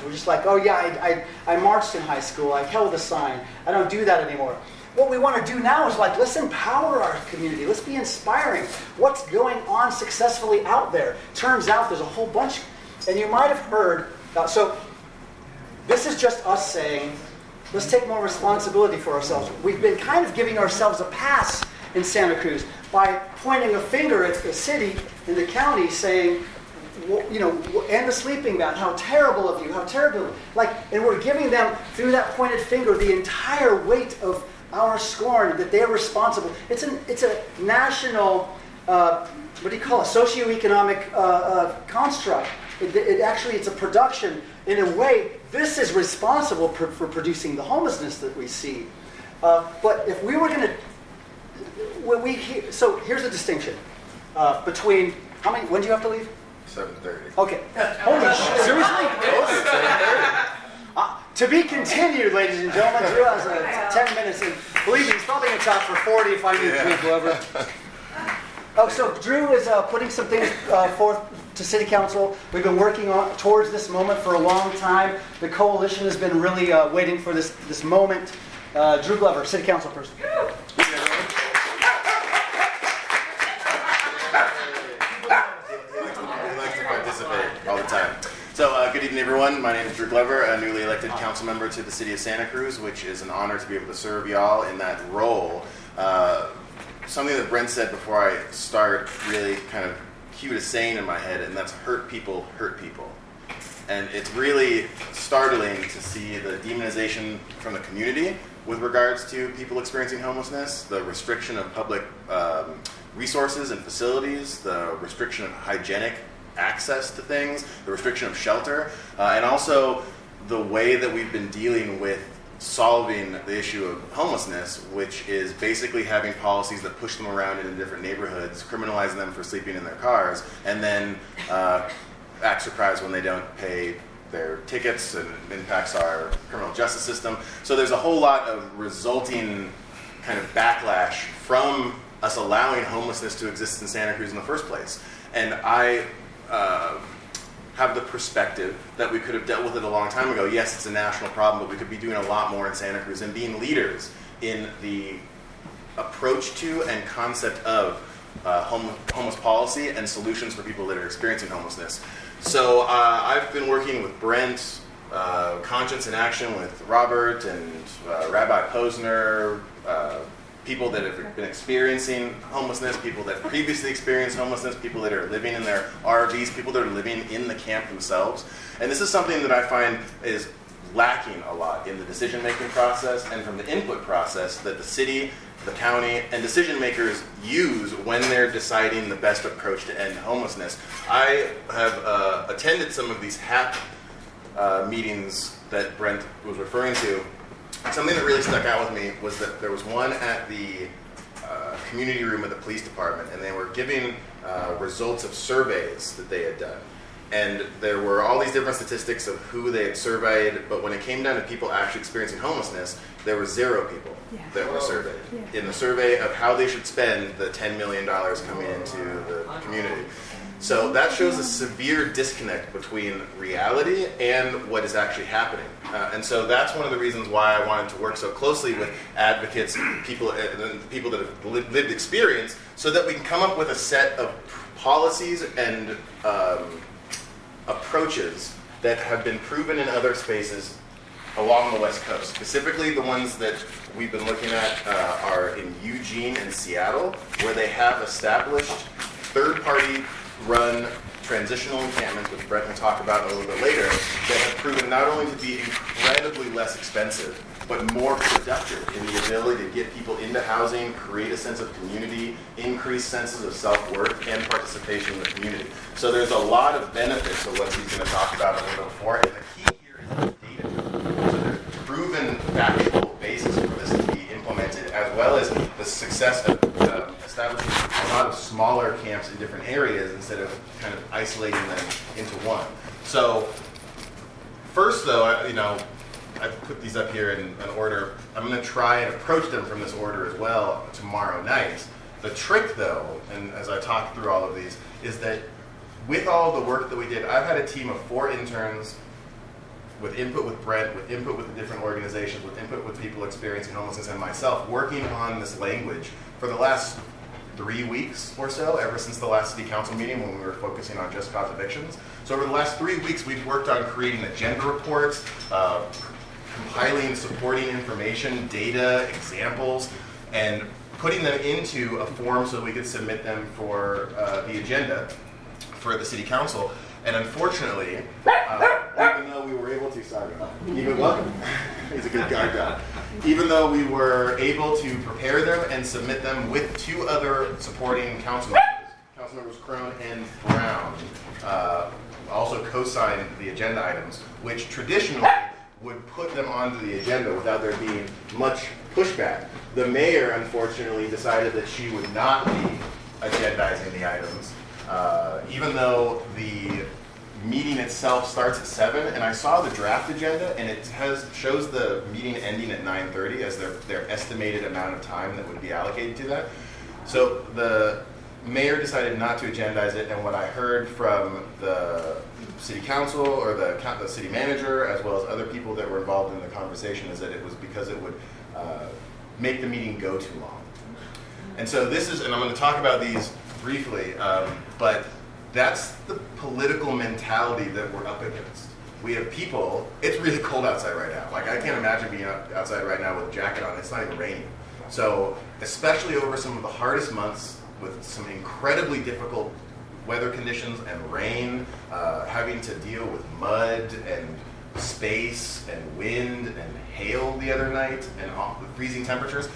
We're just like, oh yeah, I marched in high school. I held a sign. I don't do that anymore. What we want to do now is like, let's empower our community. Let's be inspiring. What's going on successfully out there? Turns out there's a whole bunch. And you might have heard, so this is just us saying, let's take more responsibility for ourselves. We've been kind of giving ourselves a pass in Santa Cruz by pointing a finger at the city and the county saying, and the sleeping ban, how terrible of you, how terrible. And we're giving them, through that pointed finger, the entire weight of our scorn, that they're responsible. It's a national, what do you call it, socioeconomic construct. It's a production. In a way, this is responsible for producing the homelessness that we see. But if we were going to, so here's the distinction between, when do you have to leave? 7:30. Okay. Holy shit, seriously? To be continued, ladies and gentlemen. Drew has 10 minutes, and believe me, he's probably going to talk for 40 if I need Drew Glover. Oh, so Drew is putting some things forth to City Council. We've been working towards this moment for a long time. The coalition has been really waiting for this moment. Drew Glover, City Council person. All the time. So, good evening, everyone. My name is Drew Glover, a newly elected council member to the city of Santa Cruz, which is an honor to be able to serve y'all in that role. Something that Brent said before I start really kind of cued a saying in my head, and that's hurt people hurt people. And it's really startling to see the demonization from the community with regards to people experiencing homelessness, the restriction of public resources and facilities, the restriction of hygienic access to things, the restriction of shelter, and also the way that we've been dealing with solving the issue of homelessness, which is basically having policies that push them around into different neighborhoods, criminalizing them for sleeping in their cars, and then act surprised when they don't pay their tickets, and impacts our criminal justice system. So there's a whole lot of resulting kind of backlash from us allowing homelessness to exist in Santa Cruz in the first place. And I have the perspective that we could have dealt with it a long time ago. Yes, it's a national problem, but we could be doing a lot more in Santa Cruz and being leaders in the approach to and concept of homeless policy and solutions for people that are experiencing homelessness. So I've been working with Brent, Conscience in Action with Robert and Rabbi Posner, people that have been experiencing homelessness, people that previously experienced homelessness, people that are living in their RVs, people that are living in the camp themselves. And this is something that I find is lacking a lot in the decision-making process and from the input process that the city, the county, and decision makers use when they're deciding the best approach to end homelessness. I have attended some of these HAP meetings that Brent was referring to. Something that really stuck out with me was that there was one at the community room of the police department, and they were giving results of surveys that they had done. And there were all these different statistics of who they had surveyed, but when it came down to people actually experiencing homelessness, there were 0 people that were surveyed in the survey of how they should spend the $10 million coming into the community. So that shows a severe disconnect between reality and what is actually happening. And so that's one of the reasons why I wanted to work so closely with advocates, people that have lived experience, so that we can come up with a set of policies and approaches that have been proven in other spaces along the West Coast. Specifically, the ones that we've been looking at are in Eugene and Seattle, where they have established third-party run transitional encampments, which Brent will talk about a little bit later, that have proven not only to be incredibly less expensive, but more productive in the ability to get people into housing, create a sense of community, increase senses of self-worth, and participation in the community. So there's a lot of benefits of what he's going to talk about a little bit before, and the key here is the data. So there's proven factual basis for this to be implemented, as well as the success of establishing a lot of smaller camps in different areas instead of kind of isolating them into one. So first, though, I've put these up here in an order. I'm going to try and approach them from this order as well tomorrow night. The trick, though, and as I talk through all of these, is that with all the work that we did, I've had a team of 4 interns, with input with Brent, with input with the different organizations, with input with people experiencing homelessness, and myself working on this language for the last 3 weeks or so, ever since the last city council meeting when we were focusing on just cause evictions. So over the last 3 weeks, we've worked on creating agenda reports, compiling supporting information, data, examples, and putting them into a form so we could submit them for the agenda for the city council. And unfortunately, even though we were able to, welcome, he's a good guard dog. Even though we were able to prepare them and submit them with 2 other supporting council members, Crone and Brown, also co-signed the agenda items, which traditionally would put them onto the agenda without there being much pushback. The mayor, unfortunately, decided that she would not be agendizing the items, even though the meeting itself starts at 7, and I saw the draft agenda, and it shows the meeting ending at 9:30 as their estimated amount of time that would be allocated to that. So the mayor decided not to agendize it, and what I heard from the city council or the city manager, as well as other people that were involved in the conversation, is that it was because it would make the meeting go too long. And so this is, and I'm going to talk about these briefly, but that's the political mentality that we're up against. We have people, it's really cold outside right now. Like, I can't imagine being outside right now with a jacket on. It's not even raining. So especially over some of the hardest months with some incredibly difficult weather conditions and rain, having to deal with mud and space and wind and hail the other night and all the freezing temperatures,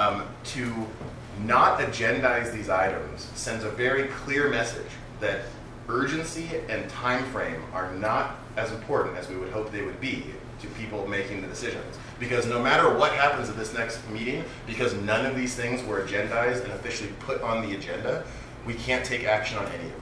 to not agendize these items sends a very clear message that urgency and time frame are not as important as we would hope they would be to people making the decisions. Because no matter what happens at this next meeting, because none of these things were agendized and officially put on the agenda, we can't take action on any of them.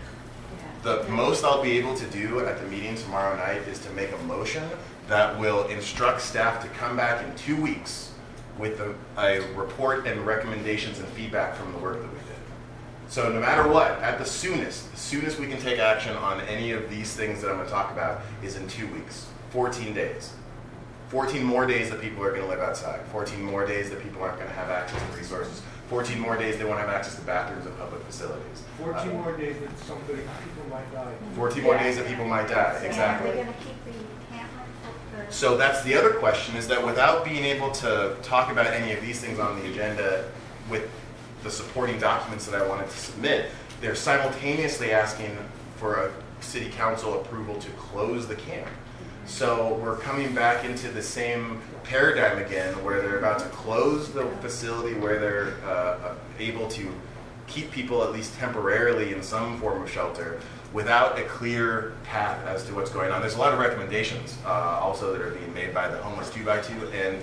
The most I'll be able to do at the meeting tomorrow night is to make a motion that will instruct staff to come back in 2 weeks with a report and recommendations and feedback from the work that we did. So no matter what, at the soonest we can take action on any of these things that I'm going to talk about is in 2 weeks, 14 days. 14 more days that people are going to live outside. 14 more days that people aren't going to have access to resources. 14 more days they won't have access to bathrooms and public facilities. 14 more days that people might die. 14 more days that people might die, exactly. Are they going to keep the encampment open? So that's the other question, is that without being able to talk about any of these things on the agenda with the supporting documents that I wanted to submit, they're simultaneously asking for a city council approval to close the camp. So we're coming back into the same paradigm again, where they're about to close the facility, where they're able to keep people at least temporarily in some form of shelter without a clear path as to what's going on. There's a lot of recommendations also that are being made by the Homeless 2x2 and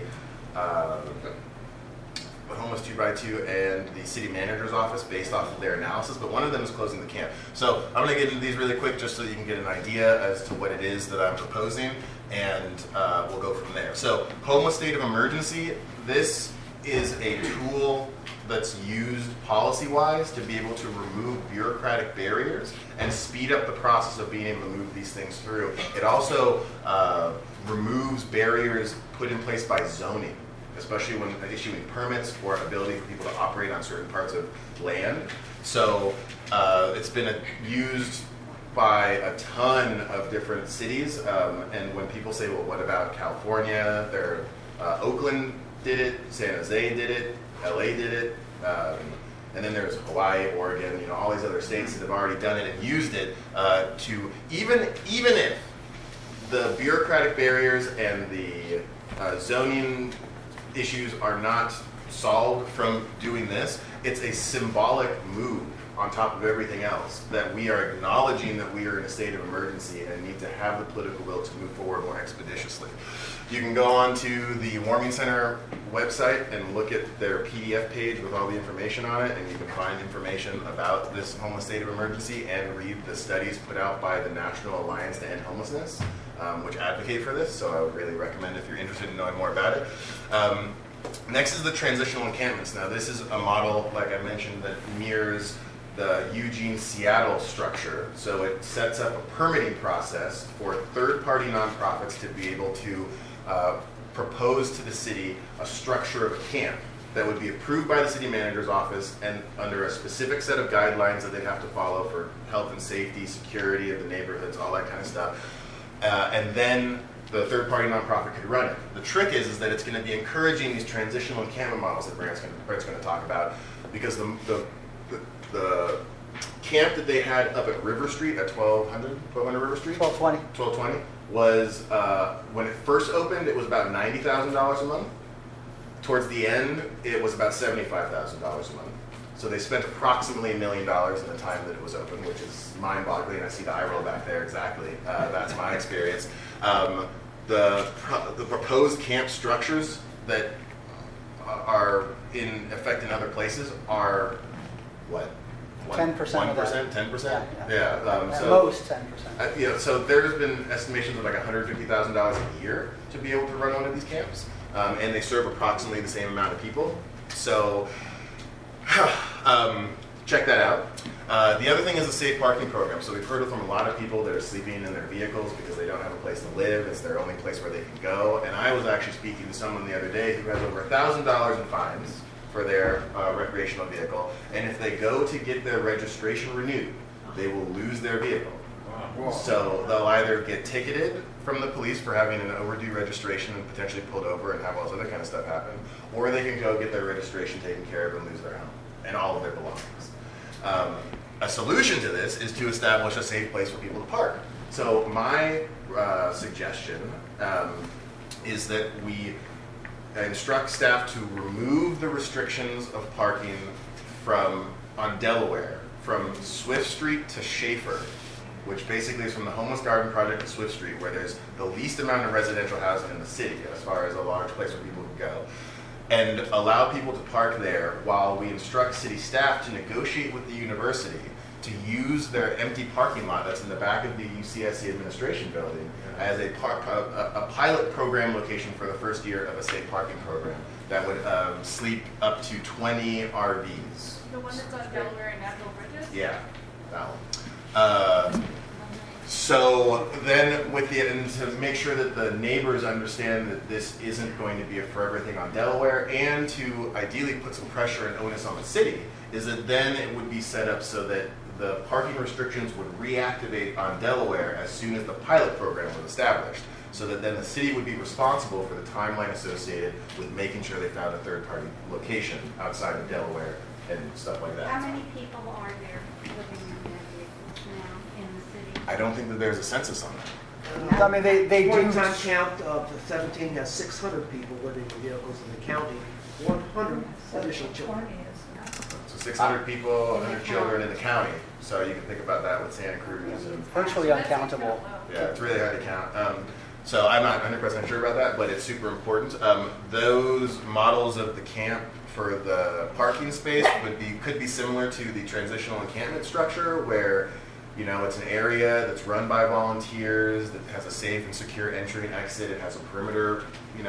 the Homeless 2x2 and the city manager's office based off of their analysis, but one of them is closing the camp. So I'm going to get into these really quick just so you can get an idea as to what it is that I'm proposing, and we'll go from there. So homeless state of emergency, this is a tool that's used policy-wise to be able to remove bureaucratic barriers and speed up the process of being able to move these things through. It also removes barriers put in place by zoning, especially when issuing permits for ability for people to operate on certain parts of land. So it's been used by a ton of different cities. And when people say, well, what about California? Oakland did it, San Jose did it, LA did it, and then there's Hawaii, Oregon, all these other states that have already done it and used it to, even if the bureaucratic barriers and the zoning issues are not solved from doing this, it's a symbolic move on top of everything else that we are acknowledging that we are in a state of emergency and need to have the political will to move forward more expeditiously. You can go on to the Warming Center website and look at their PDF page with all the information on it, and you can find information about this homeless state of emergency and read the studies put out by the National Alliance to End Homelessness, which advocate for this, so I would really recommend if you're interested in knowing more about it. Next is the transitional encampments. Now this is a model, like I mentioned, that mirrors the Eugene-Seattle structure. So it sets up a permitting process for third-party nonprofits to be able to propose to the city a structure of a camp that would be approved by the city manager's office and under a specific set of guidelines that they'd have to follow for health and safety, security of the neighborhoods, all that kind of stuff. And then the third-party nonprofit could run it. The trick is that it's going to be encouraging these transitional encampment models that Brent's going to talk about, because the camp that they had up at River Street at 1200 River Street? 1220 was, when it first opened, it was about $90,000 a month. Towards the end, it was about $75,000 a month. So they spent approximately $1 million in the time that it was open, which is mind-boggling. I see the eye roll back there, exactly. That's my experience. The proposed camp structures that are in effect in other places are, what? 10% of that. 10%? Yeah. At most 10%. So there's been estimations of like $150,000 a year to be able to run one of these camps, and they serve approximately the same amount of people. So check that out. The other thing is the safe parking program. So we've heard from a lot of people that are sleeping in their vehicles because they don't have a place to live. It's their only place where they can go. And I was actually speaking to someone the other day who has over $1,000 in fines for their recreational vehicle. And if they go to get their registration renewed, they will lose their vehicle. Wow. So they'll either get ticketed from the police for having an overdue registration and potentially pulled over and have all this other kind of stuff happen, or they can go get their registration taken care of and lose their home and all of their belongings. A solution to this is to establish a safe place for people to park. So my suggestion is that we instruct staff to remove the restrictions of parking on Delaware from Swift Street to Schaefer, which basically is from the Homeless Garden Project to Swift Street, where there's the least amount of residential housing in the city as far as a large place where people can go, and allow people to park there while we instruct city staff to negotiate with the university to use their empty parking lot that's in the back of the UCSC administration building as a pilot program location for the first year of a safe parking program that would sleep up to 20 RVs. The one that's on Delaware and National Bridges? Yeah, that one. So then and to make sure that the neighbors understand that this isn't going to be a forever thing on Delaware, and to ideally put some pressure and onus on the city, is that then it would be set up so that the parking restrictions would reactivate on Delaware as soon as the pilot program was established, so that then the city would be responsible for the timeline associated with making sure they found a third-party location outside of Delaware and stuff like that. How many people are there living in their vehicles now in the city? I don't think that there's a census on that. I mean, they do. One-time count of the 17 has 600 people living in vehicles in the county, 100 additional children. So 600 people, 100 children in the county. So you can think about that with Santa Cruz. And, Virtually uncountable. yeah, it's really hard to count. So I'm not 100% sure about that, but it's super important. Those models of the camp for the parking space could be similar to the transitional encampment structure, where it's an area that's run by volunteers, that has a safe and secure entry and exit. It has a perimeter,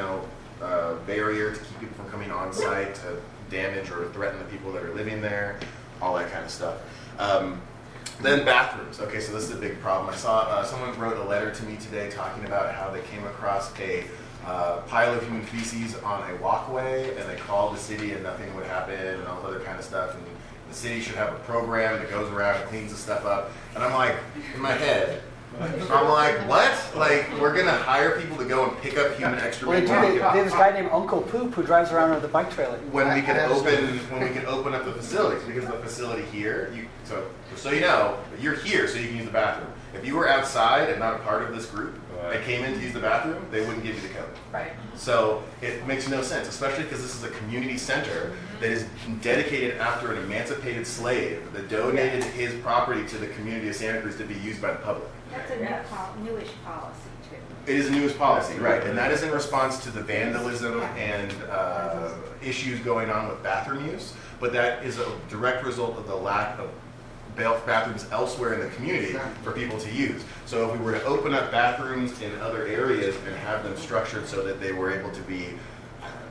barrier to keep people from coming on site to damage or threaten the people that are living there, all that kind of stuff. Then bathrooms. Okay, so this is a big problem. I saw someone wrote a letter to me today talking about how they came across a pile of human feces on a walkway, and they called the city and nothing would happen and all this other kind of stuff. And the city should have a program that goes around and cleans the stuff up. And I'm like, in my head, I'm like, what? Like, we're going to hire people to go and pick up human excrement? Well, they have this guy named Uncle Poop who drives around with a bike trailer. When we can open up the facilities, because the facility here, so you know, you're here so you can use the bathroom. If you were outside and not a part of this group and came in to use the bathroom, they wouldn't give you the code. Right. So it makes no sense, especially because this is a community center that is dedicated after an emancipated slave that donated his property to the community of Santa Cruz to be used by the public. That's a newish policy, too. It is a newest policy, right, and that is in response to the vandalism and issues going on with bathroom use, but that is a direct result of the lack of bathrooms elsewhere in the community for people to use. So if we were to open up bathrooms in other areas and have them structured so that they were able to be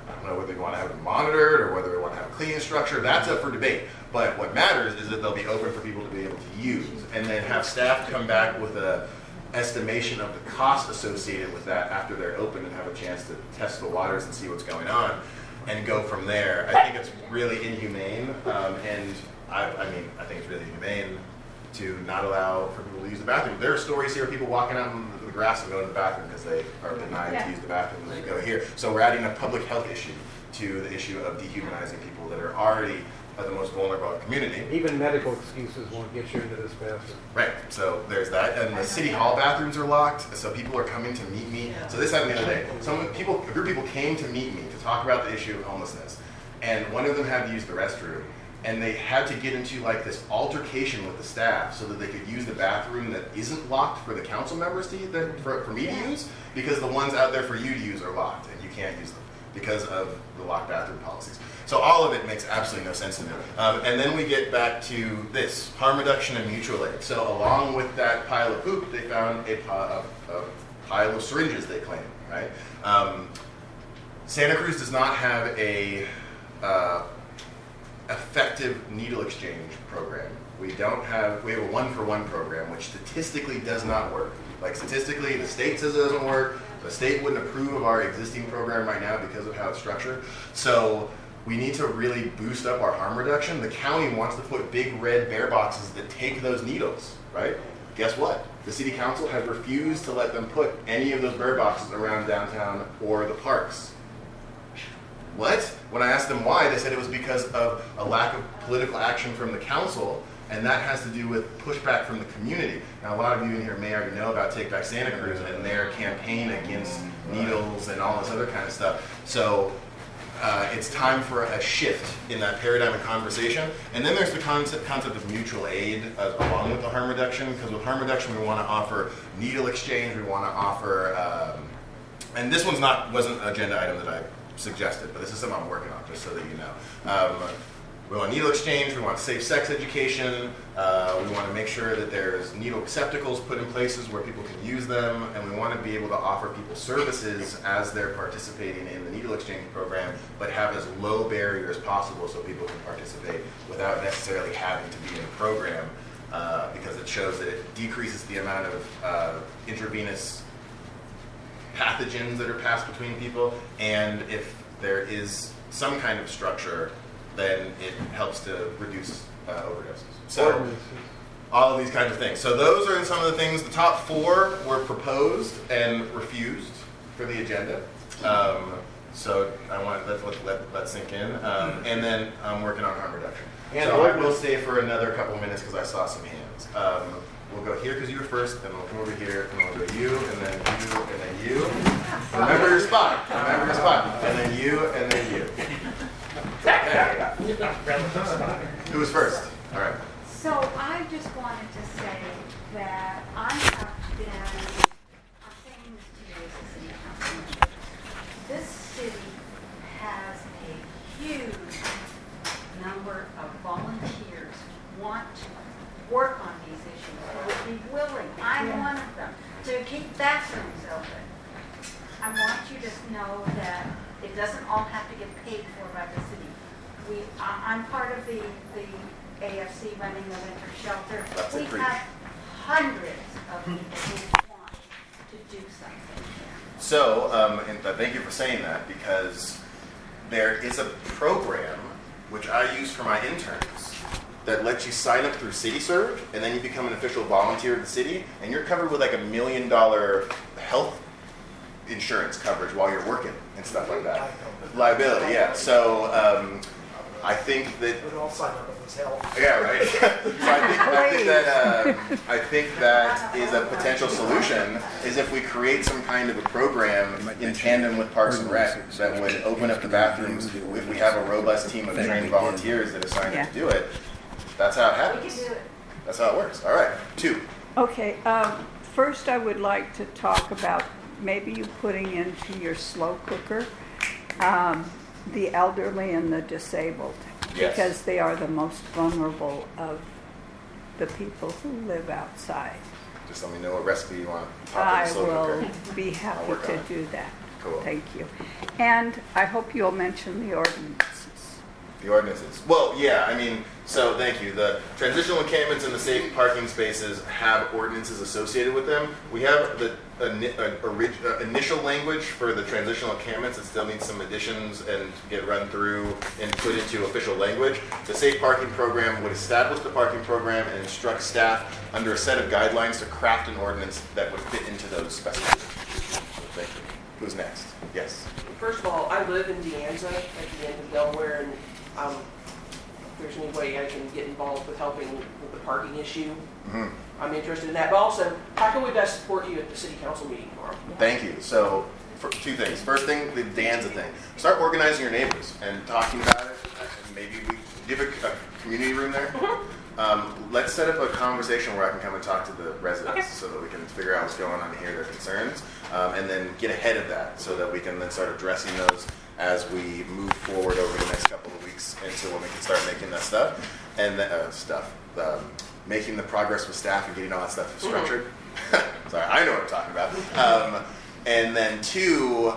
I don't know whether they want to have it monitored or whether they want to have a cleaning structure. That's up for debate. But what matters is that they'll be open for people to be able to use, and then have staff come back with a estimation of the cost associated with that after they're open and have a chance to test the waters and see what's going on and go from there. I think it's really inhumane, and I think it's really inhumane to not allow for people to use the bathroom. There are stories here of people walking out in the grass and going to the bathroom because they are denied to use the bathroom as they go here. So we're adding a public health issue to the issue of dehumanizing people that are already the most vulnerable community. Even medical excuses won't get you into this bathroom. Right, so there's that. And the city hall bathrooms are locked, so people are coming to meet me. So this happened the other day. A group of people came to meet me to talk about the issue of homelessness. And one of them had to use the restroom. And they had to get into like this altercation with the staff so that they could use the bathroom that isn't locked for the council members to use, for me to use, because the ones out there for you to use are locked and you can't use them because of the locked bathroom policies. So all of it makes absolutely no sense to me. And then we get back to this, harm reduction and mutual aid. So along with that pile of poop, they found a pile of syringes, they claim, right? Santa Cruz does not have a effective needle exchange program. We have a one-for-one program, which statistically does not work. Like statistically, the state says it doesn't work. The state wouldn't approve of our existing program right now because of how it's structured. So we need to really boost up our harm reduction. The county wants to put big red bear boxes that take those needles, right? Guess what? The city council has refused to let them put any of those bear boxes around downtown or the parks. What? When I asked them why, they said it was because of a lack of political action from the council, and that has to do with pushback from the community. Now, a lot of you in here may already know about Take Back Santa Cruz and their campaign against needles and all this other kind of stuff. So it's time for a shift in that paradigm of conversation. And then there's the concept of mutual aid along with the harm reduction, because with harm reduction we want to offer needle exchange, we want to offer, and this one's wasn't an agenda item that I suggested, but this is something I'm working on, just so that you know. We want needle exchange, we want safe sex education, we want to make sure that there's needle receptacles put in places where people can use them, and we want to be able to offer people services as they're participating in the needle exchange program, but have as low barrier as possible so people can participate without necessarily having to be in a program, because it shows that it decreases the amount of intravenous pathogens that are passed between people, and if there is some kind of structure, then it helps to reduce overdoses. So all of these kinds of things. So those are some of the things. The top 4 were proposed and refused for the agenda. So I want let sink in. And then I'm working on harm reduction. So I will stay for another couple minutes because I saw some hands. We'll go here because you were first, then we'll come over here, and we'll go you, and then you, and then you. Remember your spot. Remember your spot. And then you, and then you. Okay. Who was first? All right. So I just wanted to say that I have been, I'm saying this to you as a city council member, this city has a huge number of volunteers who want to work on these issues, who would be willing, I'm one of them, to keep bathrooms open. I want you to know that it doesn't all have to get paid for by the city. I'm part of the AFC running the winter shelter. We have hundreds of people who want to do something here. So, and thank you for saying that, because there is a program which I use for my interns that lets you sign up through CityServe, and then you become an official volunteer of the city, and you're covered with like $1 million health insurance coverage while you're working and stuff like that. Liability, yeah. So I think that. But all sign up with health. Yeah, right. So I think that is a potential solution. Is if we create some kind of a program in tandem with Parks and Rec that would open up the bathrooms. If we have a robust team of trained volunteers that are signed up to do it, that's how it happens. We can do it. That's how it works. All right, 2. Okay, first I would like to talk about maybe you putting into your slow cooker the elderly and the disabled, Yes. because they are the most vulnerable of the people who live outside. Just let me know what recipe you want. Pop in I the slow will cooker. be happy work on to it. do that. Cool. Thank you. And I hope you'll mention the ordinances. The ordinances. Well, yeah, I mean, so thank you. The transitional encampments and the safe parking spaces have ordinances associated with them. We have the initial language for the transitional encampments that still needs some additions and get run through and put into official language. The safe parking program would establish the parking program and instruct staff under a set of guidelines to craft an ordinance that would fit into those specifications. So thank you. Who's next? Yes. First of all, I live in De Anza at the end of Delaware, and if there's any way I can get involved with helping with the parking issue, I'm interested in that. But also, how can we best support you at the city council meeting tomorrow? Thank you. So, for two things. First thing, the Danza thing. Start organizing your neighbors and talking about it. And maybe we give a community room there. Let's set up a conversation where I can come and talk to the residents so that we can figure out what's going on and hear their concerns, and then get ahead of that so that we can then start addressing those as we move forward over the next couple of weeks until when we can start making that stuff and making the progress with staff and getting all that stuff structured. Sorry, I know what I'm talking about. And then two,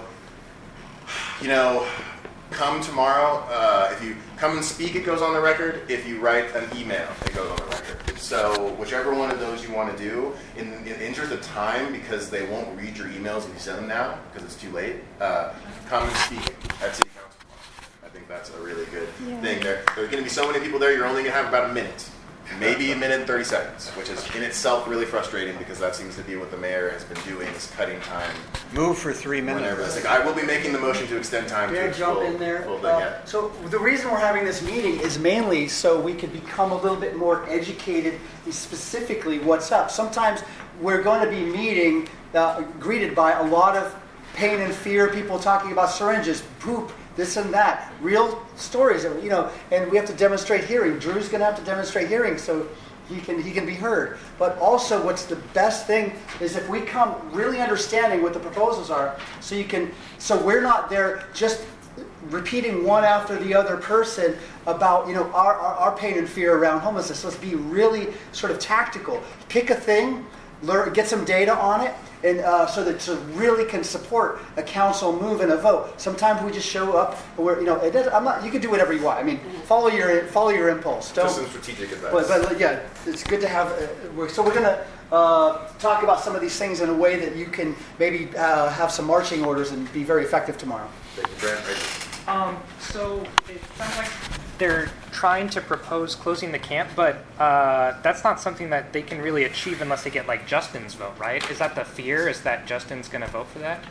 come tomorrow. If you come and speak, it goes on the record. If you write an email, it goes on the record. So whichever one of those you want to do, in interest of time, because they won't read your emails if you send them now, because it's too late, come and speak at City Council tomorrow. I think that's a really good thing. There's going to be so many people there, you're only going to have about a minute. Maybe a minute and 30 seconds, which is in itself really frustrating because that seems to be what the mayor has been doing, is cutting time. Move for 3 minutes. I will be making the motion to extend time May to I jump in there? full day. So the reason we're having this meeting is mainly so we can become a little bit more educated in specifically what's up. Sometimes we're going to be meeting, greeted by a lot of pain and fear, people talking about syringes, poop, this and that, real stories, and we have to demonstrate hearing. Drew's going to have to demonstrate hearing so he can be heard. But also, what's the best thing is if we come really understanding what the proposals are, so we're not there just repeating one after the other person about our pain and fear around homelessness. Let's be really sort of tactical. Pick a thing, get some data on it. And so that really can support a council move and a vote. Sometimes we just show up where it does. You can do whatever you want. I mean, follow your impulse. Just some strategic advice. But yeah, it's good to have. So we're going to talk about some of these things in a way that you can maybe have some marching orders and be very effective tomorrow. Thank you, Brent. So it sounds like they're trying to propose closing the camp, but that's not something that they can really achieve unless they get like Justin's vote, right? Is that the fear? Is that Justin's going to vote for that?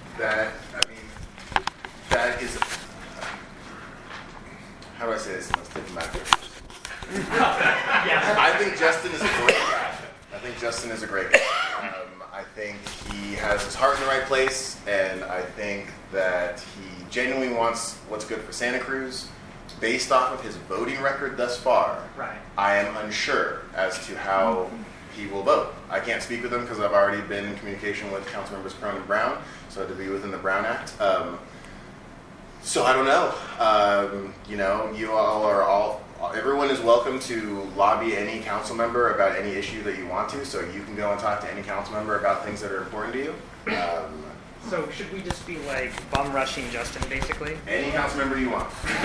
That is. How do I say this in most diplomatic terms? I think Justin is a great guy. I think he has his heart in the right place, and I think that he genuinely wants what's good for Santa Cruz. Based off of his voting record thus far, I am unsure as to how he will vote. I can't speak with him because I've already been in communication with Councilmembers Crone and Brown, so I had to be within the Brown Act. So I don't know. You all are everyone is welcome to lobby any council member about any issue that you want to, so you can go and talk to any council member about things that are important to you. So should we just be like bum rushing Justin, basically? Any council member you want. You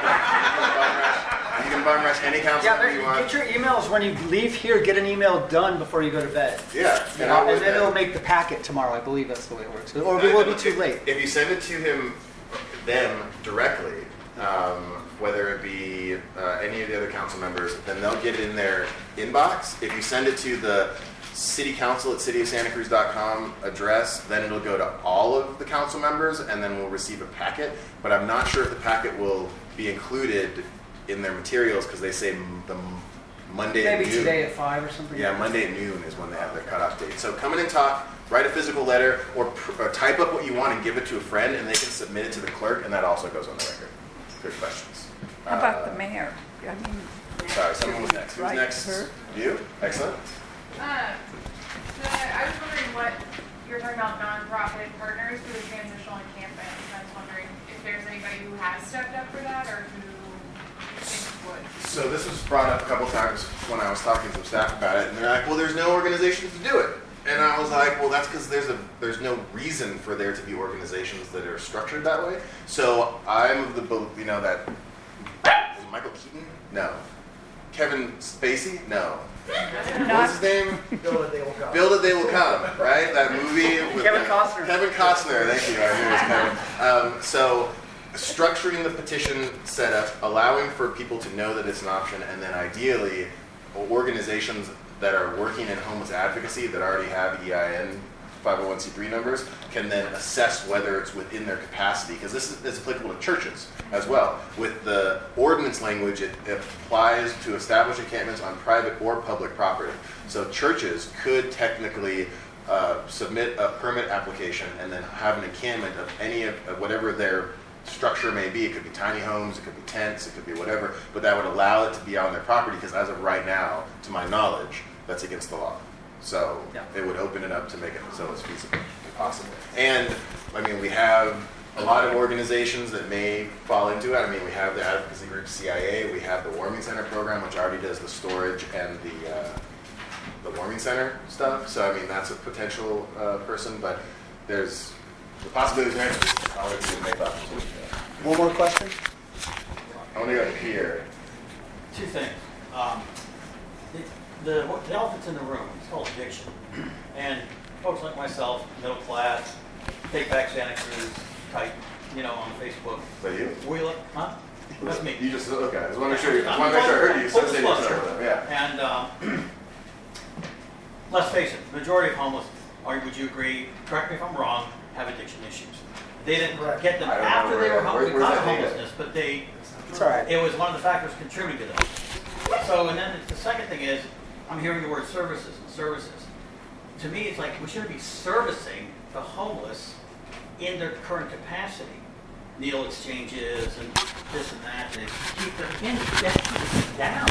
can bum rush any council member you want. Get your emails when you leave here. Get an email done before you go to bed. Yeah. And then it'll make the packet tomorrow. I believe that's the way it works. Or it will be too late. If you send it to them directly, whether it be any of the other council members, then they'll get it in their inbox. If you send it to the city council at cityofsantacruz.com address, then it'll go to all of the council members, and then we'll receive a packet. But I'm not sure if the packet will be included in their materials because they say the Monday at noon. Maybe today at 5 or something. Yeah, Monday at noon is when they have their cutoff date. So come in and talk, write a physical letter, or type up what you want and give it to a friend, and they can submit it to the clerk, and that also goes on the record. Good questions. How about the mayor? Sorry, someone was next. Who's next? You? Excellent. I was wondering what you're talking about nonprofit partners for the transitional encampment. I was wondering if there's anybody who has stepped up for that or who you think would. So this was brought up a couple times when I was talking to some staff about it, and they're like, well, there's no organization to do it. And I was like, well, that's because there's no reason for there to be organizations that are structured that way. So I'm of the belief, that is it Michael Keaton? No. Kevin Spacey? No. What's his name? Build it, they will come. Build It, They Will Come, right? That movie with Kevin Costner. Kevin Costner, thank you. I knew it was Kevin. So structuring the petition setup, allowing for people to know that it's an option, and then ideally organizations that are working in homeless advocacy that already have EIN 501c3 numbers can then assess whether it's within their capacity, because this is applicable to churches as well. With the ordinance language, it applies to establish encampments on private or public property. So churches could technically submit a permit application and then have an encampment of any of whatever their structure may be. It could be tiny homes, it could be tents, it could be whatever, but that would allow it to be on their property, because as of right now, to my knowledge, that's against the law. So it would open it up to make it so it's feasible and possible. And I mean, we have a lot of organizations that may fall into it. I mean, we have the advocacy group CIA, we have the Warming Center program, which already does the storage and the Warming Center stuff. So I mean, that's a potential person, but there's the possibility there. I'll let you make that. One more question? I want to go here. Two things. The elephant's in the room. It's called addiction. And folks like myself, middle class, Take Back Santa Cruz type, on Facebook. Is that you? We look, huh? That's me. You just, okay. I just want to make sure I heard you associate yourself with them. Yeah. And let's face it, the majority of homeless, would you agree, correct me if I'm wrong, have addiction issues. They didn't get them after they were homeless because of homelessness, but It's all right. it was one of the factors contributing to that. So, and then the second thing is, I'm hearing the word services and services. To me, it's like we shouldn't be servicing the homeless in their current capacity. Meal exchanges and this and that. They keep them down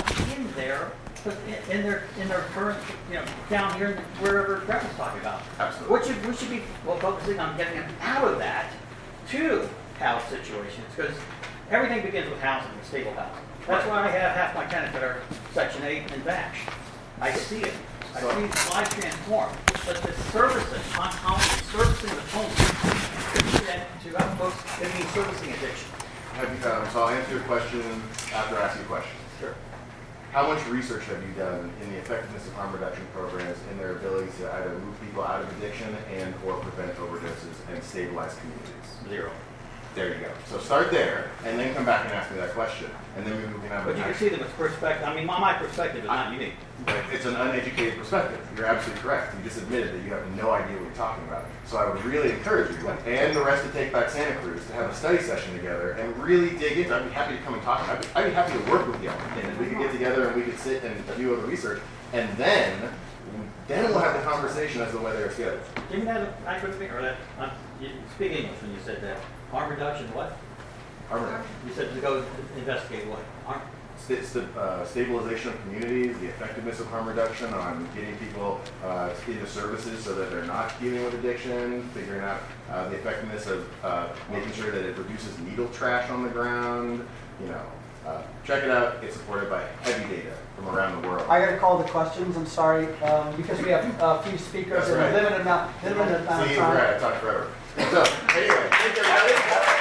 in their current, down here wherever Brett was talking about. Absolutely. We should be focusing on getting them out of that to house situations, because everything begins with housing, with stable housing. That's why I have half my tenants that are Section 8 and Bash. I see it. I see lives transform. But the servicing, servicing the homeless, to have folks, it means servicing addiction. So I'll answer your question after I ask you a question. Sure. How much research have you done in the effectiveness of harm reduction programs in their ability to either move people out of addiction and or prevent overdoses and stabilize communities? 0. There you go. So start there, and then come back and ask me that question, and then we can have. But you can see them as perspective. I mean, my perspective is not unique. It's an uneducated perspective. You're absolutely correct. You just admitted that you have no idea what you're talking about. So I would really encourage you and the rest of Take Back Santa Cruz to have a study session together and really dig into. I'd be happy to come and talk. I'd be happy to work with you, and we could get together and we could sit and do the research, and then we'll have the conversation as to whether it's good. Didn't that accurate thing, or that you speak English when you said that? Harm reduction, what? Harm reduction. You said to go investigate what? It's the stabilization of communities, the effectiveness of harm reduction on getting people into services so that they're not dealing with addiction, figuring out the effectiveness of making sure that it reduces needle trash on the ground. Check it out. It's supported by heavy data from around the world. I got to call the questions. I'm sorry, because we have a few speakers and a limited amount of time. See, I talked forever. So anyway, thank you, everybody.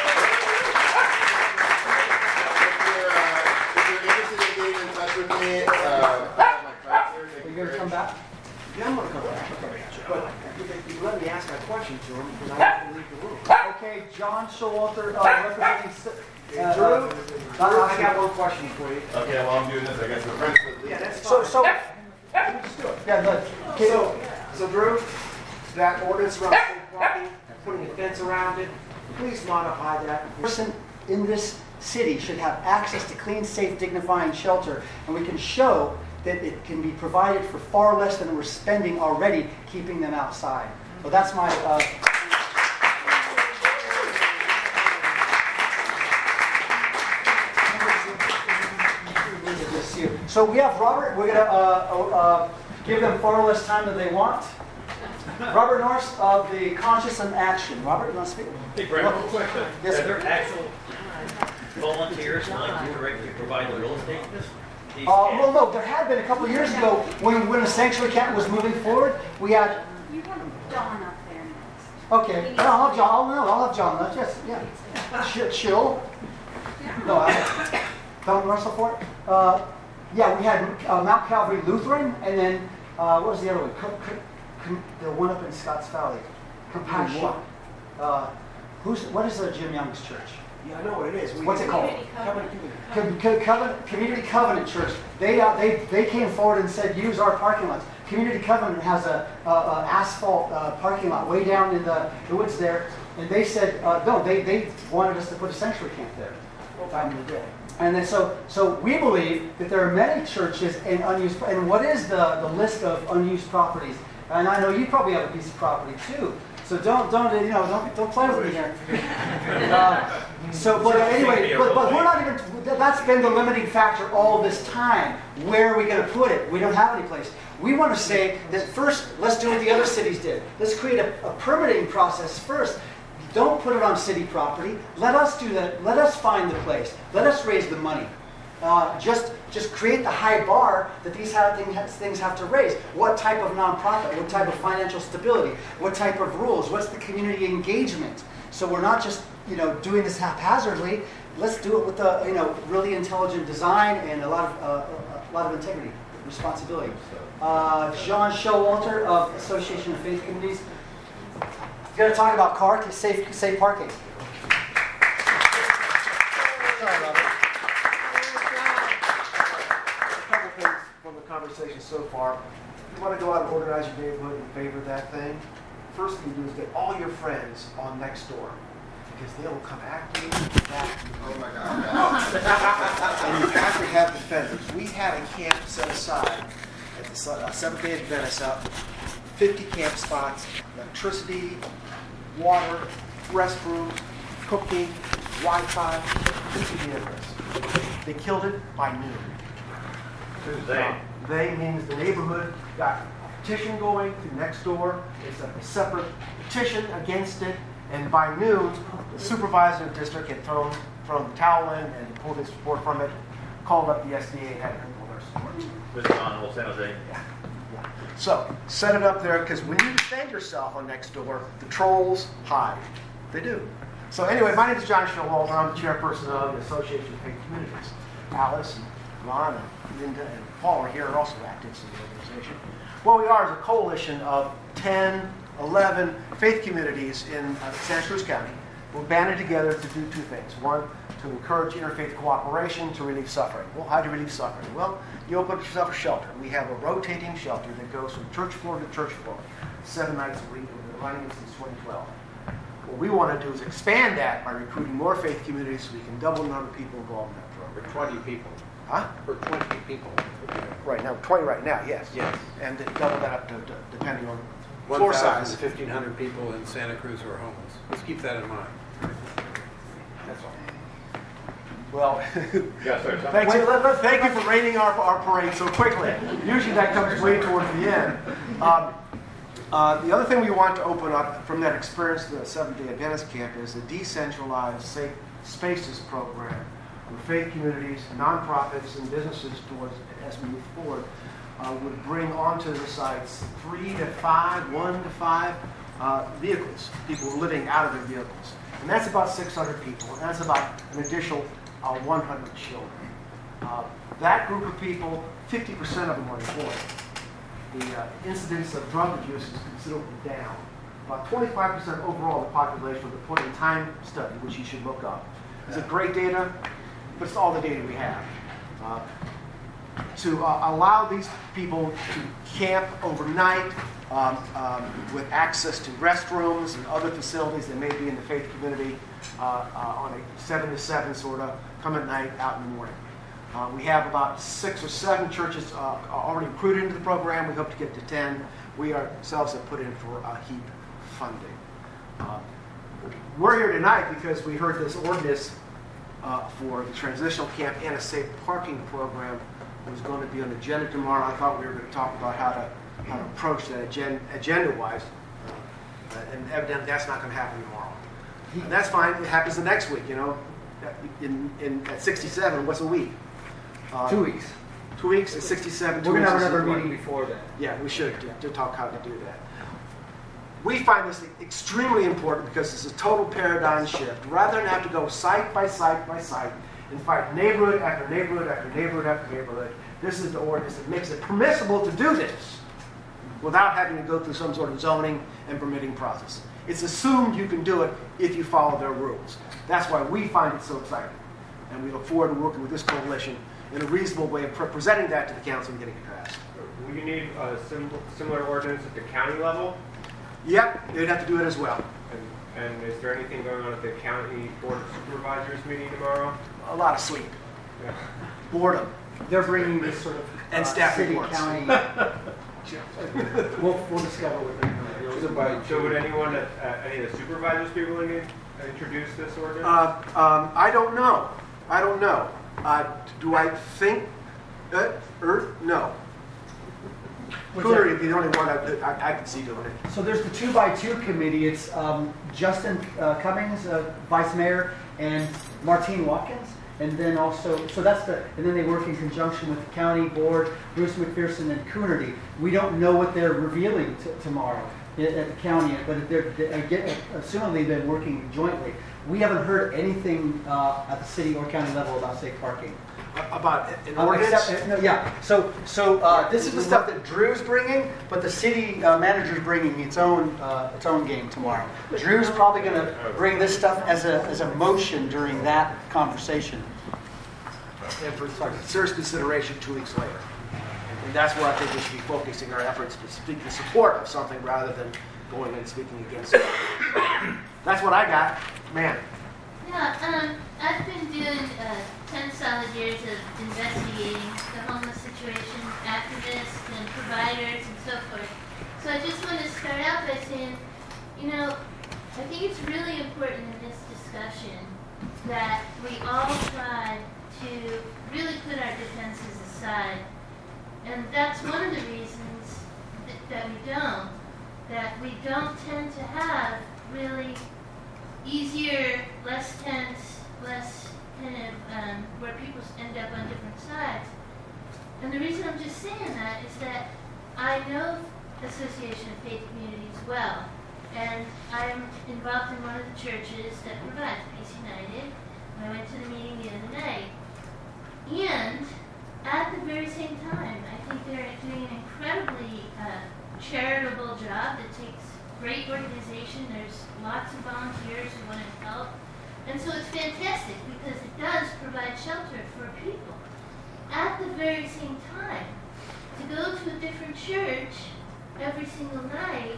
With me, Are you going to come back? Yeah, I'm going to come back. But you let me ask that question to him because I have to leave the room. Okay, John Showalter, representing... Drew, I got one question for you. Okay, well, I'm doing this. I guess we're friends. Yeah, that's fine. So, let me just do it. Yeah, look. So Drew, that ordinance around state property, putting a fence around it, please modify that. Person in this city should have access to clean, safe, dignifying shelter, and we can show that it can be provided for far less than we're spending already keeping them outside. So that's my... So we have Robert. We're going to give them far less time than they want. Robert Norris of the Conscious and Action. Robert, you want to speak? Hey, Brett, real quick. Yes, are there actual volunteers like you to provide the real estate for this? Well, no, there had been a couple of years ago when a sanctuary camp was moving forward. We had You have Dawn up there next. Okay, no, I'll have John. No, I'll have John. Let's just, yeah. Chill. No, Don Russell for it. Yeah, we had Mount Calvary Lutheran, and then what was the other one? The one up in Scotts Valley. Compassion. What is Jim Young's church? Yeah, I know what it is. What's it called? Community Community Covenant Church. They came forward and said, use our parking lots. Community Covenant has a asphalt parking lot way down in the woods there, and they said no. They wanted us to put a sanctuary camp there. Back in the day. And then so we believe that there are many churches in unused. And what is the list of unused properties? And I know you probably have a piece of property too. So don't play with me here. But anyway, but we're not even. That's been the limiting factor all this time. Where are we going to put it? We don't have any place. We want to say that first, let's do what the other cities did. Let's create a permitting process first. Don't put it on city property. Let us do that. Let us find the place. Let us raise the money. Just create the high bar that these things have to raise. What type of nonprofit? What type of financial stability? What type of rules? What's the community engagement? So we're not just doing this haphazardly. Let's do it with a really intelligent design and a lot of integrity, responsibility. John Showalter of Association of Faith Communities. He's going to talk about safe parking. Sorry, Robert. From the conversation so far, you want to go out and organize your neighborhood and favor that thing. First thing you do is get all your friends on Nextdoor, because they will come after you. Oh my God. And you have to have defenders. We had a camp set aside at the Seventh Day Adventist out, 50 camp spots, electricity, water, restrooms, cooking, Wi-Fi. This would be interesting. They killed it by noon. Who's they? They means the neighborhood got a petition going through Nextdoor. It's a separate petition against it. And by noon, the supervisor of the district had thrown the towel in and pulled his support from it, called up the SDA and had to pull their support. This is on Old San Jose. Yeah. So, set it up there, because when you defend yourself on Nextdoor, the trolls hide. They do. So anyway, my name is John Showalter. I'm the chairperson of the Association of Faith Communities. Alice and Ron and Linda and Paul are here and also active in the organization. What we are is a coalition of 10, 11 faith communities in Santa Cruz County. We're banded together to do two things. One, to encourage interfaith cooperation to relieve suffering. Well, how do you relieve suffering? Well, you open up yourself a shelter. We have a rotating shelter that goes from church floor to church floor, 7 nights a week. We've been running it since 2012. What we want to do is expand that by recruiting more faith communities so we can double the number of people involved in that program. For 20 people. Huh? For 20 people. Right now, 20 right now, yes. Yes. And then double that up to depending on floor size. 1,500 people in Santa Cruz who are homeless. Let's keep that in mind. That's all. Well, Yes, sir. thank you for raiding our parade so quickly. Usually that comes way towards the end. The other thing we want to open up from that experience in the Seventh-day Adventist camp is a decentralized safe spaces program where faith communities, nonprofits, and businesses towards, as we move forward, would bring onto the sites 1 to 5 vehicles, people living out of their vehicles. And that's about 600 people, and that's about an additional 100 children. That group of people, 50% of them are employed. The incidence of drug abuse is considerably down. About 25% overall of the population of the point in time study, which you should look up. It's a great data, but it's all the data we have. To allow these people to camp overnight with access to restrooms and other facilities that may be in the faith community on a 7 to 7 sort of, come at night, out in the morning. We have about 6 or 7 churches already recruited into the program. We hope to get to 10. We ourselves have put in for HEAP funding. We're here tonight because we heard this ordinance for the transitional camp and a safe parking program was going to be on the agenda tomorrow. I thought we were going to talk about how to approach that agenda-wise, and evidently that's not going to happen tomorrow. And that's fine. It happens the next week. At 67, what's a week? 2 weeks. 2 weeks at 67. We're going to have another meeting before that. Yeah, we should to talk how to do that. We find this extremely important because it's a total paradigm shift. Rather than have to go site by site by site and fight neighborhood after neighborhood after neighborhood after neighborhood, this is the ordinance that makes it permissible to do this without having to go through some sort of zoning and permitting process. It's assumed you can do it if you follow their rules. That's why we find it so exciting. And we look forward to working with this coalition in a reasonable way of presenting that to the council and getting it passed. Will you need a similar ordinance at the county level? Yep, they'd have to do it as well. And is there anything going on at the county board of supervisors meeting tomorrow? A lot of sleep. Yeah. Boredom. They're bringing this sort of And staff city, reports. county. we'll discover what they're doing. So would anyone at any of the supervisors be willing to introduce this ordinance? I don't know. Do I think? No. Cooner would be the only one I could see doing it. So there's the 2x2 committee. It's Justin Cummings, vice mayor, and Martine Watkins. And then also, so that's and then they work in conjunction with the county board, Bruce McPherson and Coonerty. We don't know what they're revealing tomorrow at the county, but assuming they've been working jointly. We haven't heard anything at the city or county level about safe parking. About an ordinance? This is the stuff that Drew's bringing, but the city manager's bringing its own game tomorrow. Drew's probably going to bring this stuff as a motion during that conversation. And for serious consideration 2 weeks later. And that's where I think we should be focusing our efforts to speak in support of something rather than going and speaking against it. That's what I got. Man. Yeah, I've been doing 10 solid years of investigating the homeless situation, activists and providers and so forth. So I just want to start out by saying, I think it's really important in this discussion that we all try to really put our defenses aside. And that's one of the reasons that we don't tend to have really easier, less tense, less kind of where people end up on different sides. And the reason I'm just saying that is that I know Association of Faith Communities well, and I'm involved in one of the churches that provides Peace United. I went to the meeting the other night, and at the very same time, I think they're doing an incredibly charitable job that takes great organization. There's lots of volunteers who want to help. And so it's fantastic because it does provide shelter for people. At the very same time, to go to a different church every single night,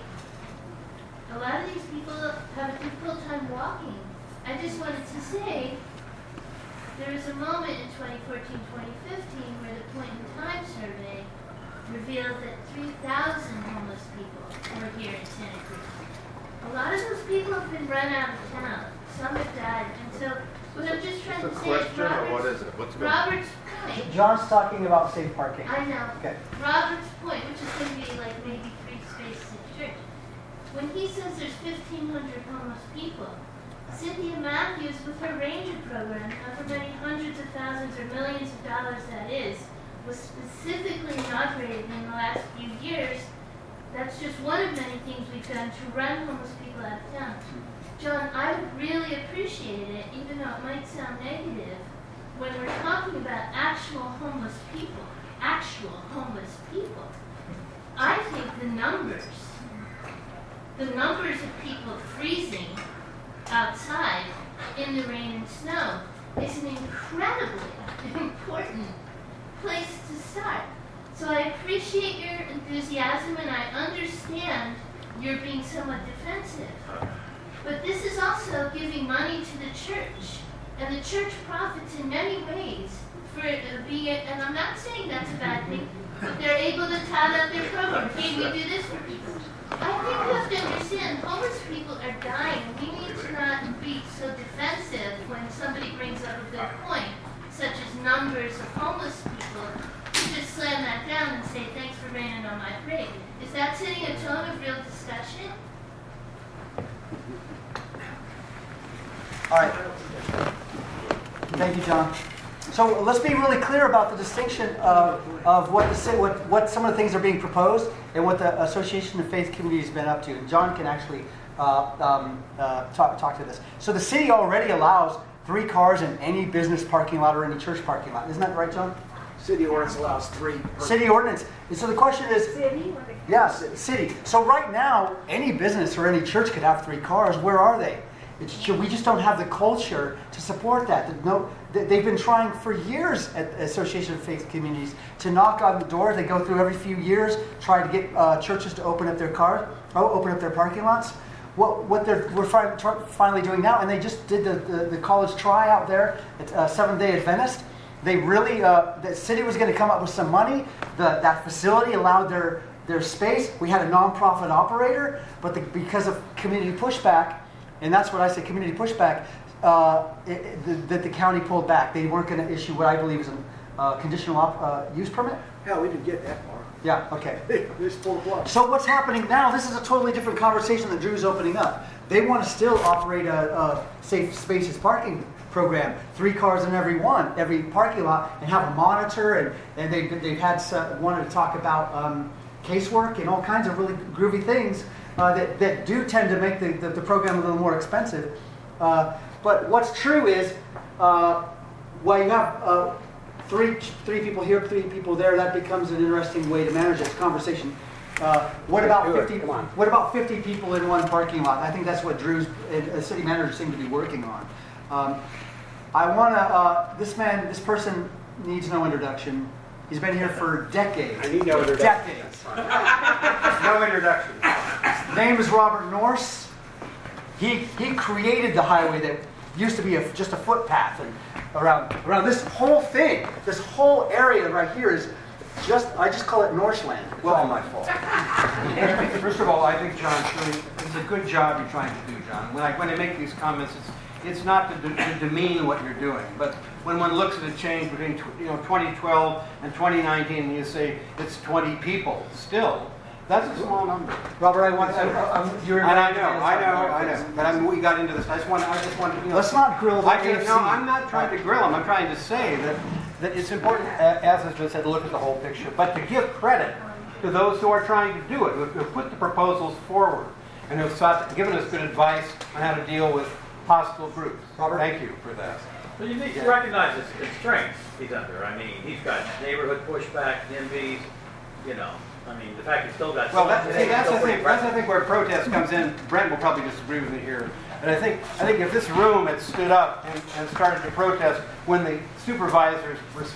a lot of these people have a difficult time walking. I just wanted to say, there was a moment in 2014-2015 where the Point in Time survey revealed that 3,000 homeless people were here in Santa Cruz. A lot of those people have been run out of town. Some have died. And so what I'm just trying to say is Robert's point. John's talking about safe parking. I know. Okay. Robert's point, which is going to be like maybe 3 spaces at church. When he says there's 1,500 homeless people, Cynthia Matthews, with her Ranger program, however many hundreds of thousands or millions of dollars that is, was specifically inaugurated in the last few years. That's just one of many things we've done to run homeless people out of town. John, I would really appreciate it, even though it might sound negative, when we're talking about actual homeless people. I think the numbers of people freezing outside in the rain and snow is an incredibly important place to start. So I appreciate your enthusiasm and I understand you're being somewhat defensive. But this is also giving money to the church. And the church profits in many ways for being, and I'm not saying that's a bad thing, but they're able to tout out their program. Hey, we do this for people. I think you have to understand, homeless people are dying. We need to not be so defensive when somebody brings up a good point, such as numbers of homeless people, to just slam that down and say, thanks for raining on my parade. Is that setting a tone of real discussion? All right. Thank you, John. So let's be really clear about the distinction of what some of the things are being proposed and what the Association of Faith Communities has been up to. And John can actually talk to this. So the city already allows 3 cars in any business parking lot or any church parking lot. Isn't that right, John? City ordinance allows 3. City ordinance. And so the question is, City? yes, city. So right now, any business or any church could have 3 cars. Where are they? We just don't have the culture to support that. They've been trying for years at the Association of Faith Communities to knock on the door. They go through every few years, try to get churches to open up their open up their parking lots. What we're finally doing now, and they just did the college tryout there at Seventh-day Adventist. They really, the city was going to come up with some money. That facility allowed their space. We had a nonprofit operator, but because of community pushback, and that's what I say, community pushback, that the county pulled back. They weren't going to issue what I believe is a conditional use permit. Hell, we didn't get that far. Yeah, okay. They just pulled the plug. So what's happening now, this is a totally different conversation that Drew's opening up. They want to still operate a safe spaces parking program, 3 cars in every parking lot, and have a monitor, and they've wanted to talk about casework and all kinds of really groovy things that do tend to make the program a little more expensive. But what's true is, while you have three people here, 3 people there, that becomes an interesting way to manage this conversation. What about 50? What about 50 people in one parking lot? I think that's what Drew's city manager seem to be working on. I want to. This person needs no introduction. He's been here for decades. I need no introduction. Decades. No introduction. His name is Robert Norse. He created the highway that used to be just a footpath, and around this whole thing, this whole area right here is I just call it Norseland. It's all my fault. First of all, I think John's doing, it's a good job you're trying to do, John. When I make these comments, it's not to demean what you're doing, but when one looks at a change between 2012 and 2019, and you say it's 20 people, still, that's a small number. Robert, I know. But we got into this. I just want to. Let's not grill the AFC. No, I'm not trying to grill them. I'm trying to say that it's important, as has been said, to look at the whole picture, but to give credit to those who are trying to do it, who have put the proposals forward, and who have given us good advice on how to deal with hostile groups. Robert? Thank you for that. Well, you need to recognize his strengths he's under. I mean, he's got neighborhood pushback, NIMBYs, I mean, the fact he's still got... Well, that's I think where protest comes in. Brent will probably disagree with me here. But I think if this room had stood up and started to protest when the supervisors